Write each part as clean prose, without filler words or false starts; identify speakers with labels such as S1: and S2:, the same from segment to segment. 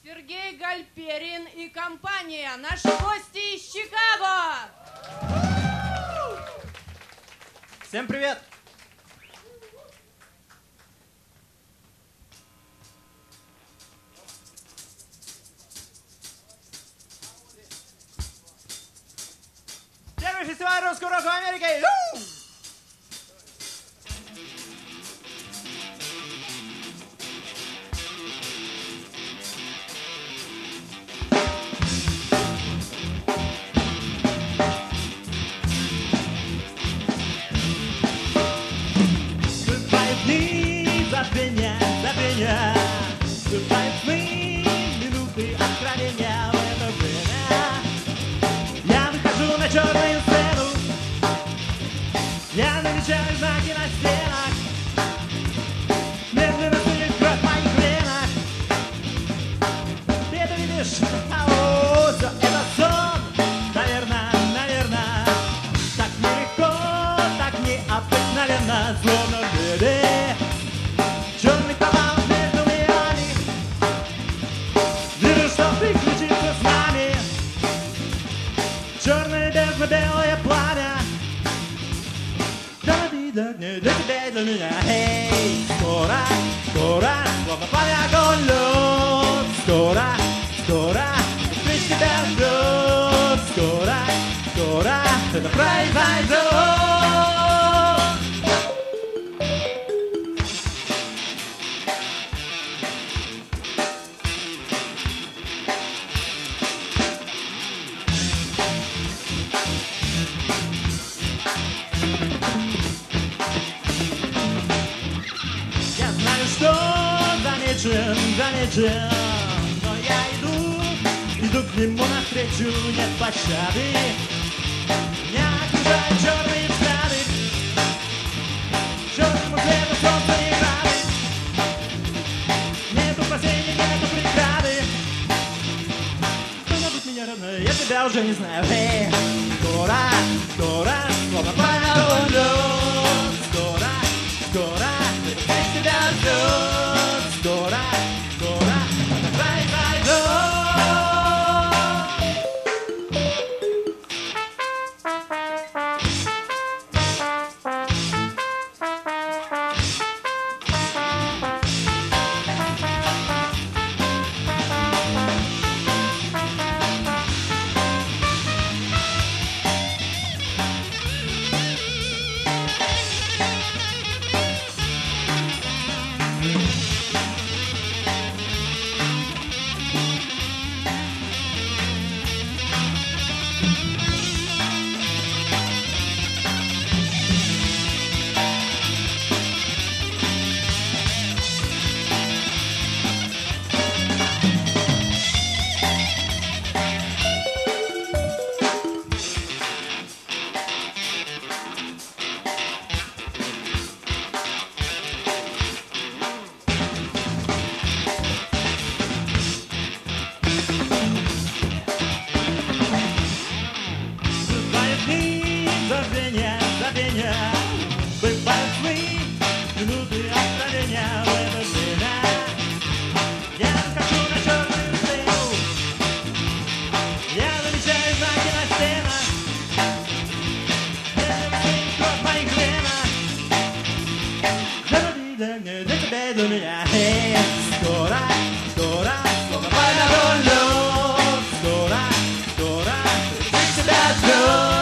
S1: Сергей Гальперин и компания. Наши гости из Чикаго.
S2: Всем привет! Первый фестиваль русского рока в Америке!
S3: Бывают мы минуты откровения в это время. Я выхожу на черную сцену, я намечаю знаки на стенах, медленно стынет кровь в моих венах. Ты это видишь? Ау, все это сон, наверное. Так нелегко, так необыкновенно, словно беды. Черный провал между мирами, вижу, что приключится с нами. Черное бездна, белое пламя. Для тебя и для меня. Эй, скоро, словно пламя огонь лед. Скоро, встреча тебя ждет. Скоро, это произойдет. Я знаю, что замечен, но я иду к нему навстречу, нет пощады. Меня окружают черные взгляды, черному свету солнца не рады. Нету спасения, нету преграды. Кто зовут меня родной, я тебя уже не знаю. Эй, скоро, словно пламя огонь лед. Скоро, здесь тебя ждет. Скоро, это произойдет. Забвения, бывают сны, минуты откровения в это время. Я выхожу на черную сцену, я замечаю знаки на стенах, медленно стынет кровь в моих венах. Для тебя и для меня. Эй, скоро, словно пламя огонь лед. Скоро, встреча тебя ждет.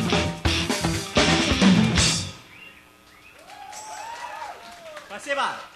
S2: Спасибо!